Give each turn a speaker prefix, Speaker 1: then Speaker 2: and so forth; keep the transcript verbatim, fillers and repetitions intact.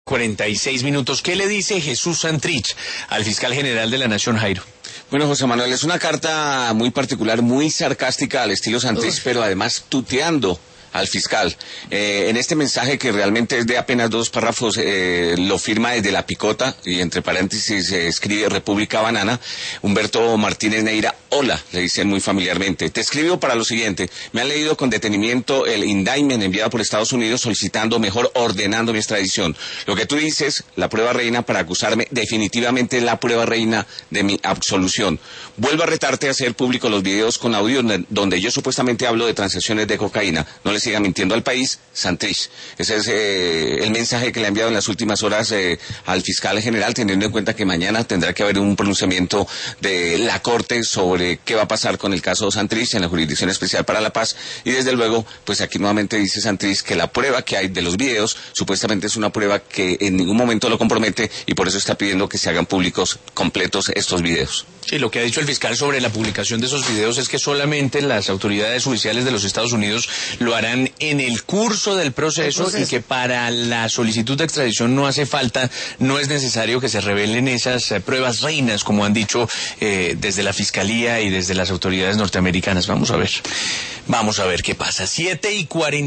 Speaker 1: cuarenta y seis minutos. ¿Qué le dice Jesús Santrich al fiscal general de la Nación, Jairo?
Speaker 2: Bueno, José Manuel, es una carta muy particular, muy sarcástica al estilo Santrich, Uf. pero además tuteando al fiscal. Eh, en este mensaje, que realmente es de apenas dos párrafos, eh, lo firma desde La Picota, y entre paréntesis se eh, escribe República Banana, Humberto Martínez Neira. Hola, le dicen muy familiarmente. Te escribo para lo siguiente. Me han leído con detenimiento el indictment enviado por Estados Unidos solicitando, mejor ordenando mi extradición. Lo que tú dices, la prueba reina para acusarme, definitivamente es la prueba reina de mi absolución. Vuelvo a retarte a hacer público los videos con audio donde yo supuestamente hablo de transacciones de cocaína. No le siga mintiendo al país, Santrich. Ese es eh, el mensaje que le ha enviado en las últimas horas eh, al fiscal general, teniendo en cuenta que mañana tendrá que haber un pronunciamiento de la Corte sobre qué va a pasar con el caso Santrich en la Jurisdicción Especial para la Paz. Y desde luego, pues aquí nuevamente dice Santrich que la prueba que hay de los videos supuestamente es una prueba que en ningún momento lo compromete, y por eso está pidiendo que se hagan públicos completos estos videos.
Speaker 1: Sí, lo que ha dicho el fiscal sobre la publicación de esos videos es que solamente las autoridades judiciales de los Estados Unidos lo harán en el curso del proceso, proceso. y que para la solicitud de extradición no hace falta, no es necesario que se revelen esas eh, pruebas reinas, como han dicho eh, desde la Fiscalía y desde las autoridades norteamericanas. Vamos a ver, vamos a ver qué pasa. siete y cuarenta.